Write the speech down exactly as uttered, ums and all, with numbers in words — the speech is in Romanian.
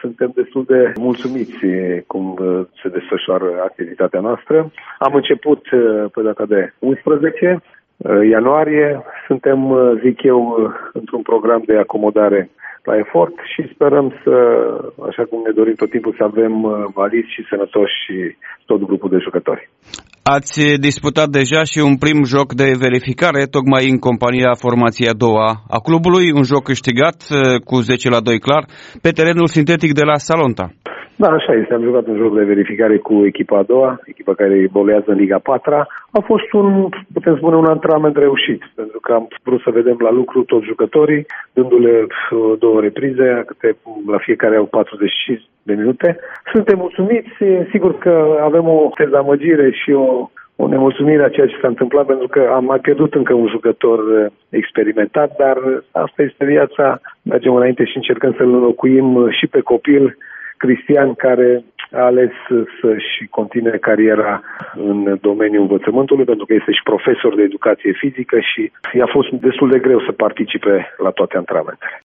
suntem destul de mulțumiți cum se desfășoară activitatea noastră. Am început pe data de unsprezece ianuarie. Suntem, zic eu, într-un program de acomodare la efort și sperăm să, așa cum ne dorim tot timpul, să avem valizi și sănătoși și tot grupul de jucători. Ați disputat deja și un prim joc de verificare, tocmai în compania formației a doua a clubului, un joc câștigat cu zece la doi clar, pe terenul sintetic de la Salonta. Da, așa este. Am jucat un joc de verificare cu echipa a doua, echipa care evoluează în Liga patra. A fost un, putem spune, un antrenament reușit, pentru că am vrut să vedem la lucru toți jucătorii, dându-le două reprize, câte la fiecare au patruzeci și cinci de minute. Suntem mulțumiți, sigur că avem o dezamăgire și o, o nemulțumire a ceea ce s-a întâmplat, pentru că am mai pierdut încă un jucător experimentat, dar asta este viața. Mergem înainte și încercăm să-l înlocuim și pe copil Cristian, care a ales să-și continue cariera în domeniul învățământului, pentru că este și profesor de educație fizică și i-a fost destul de greu să participe la toate antrenamentele.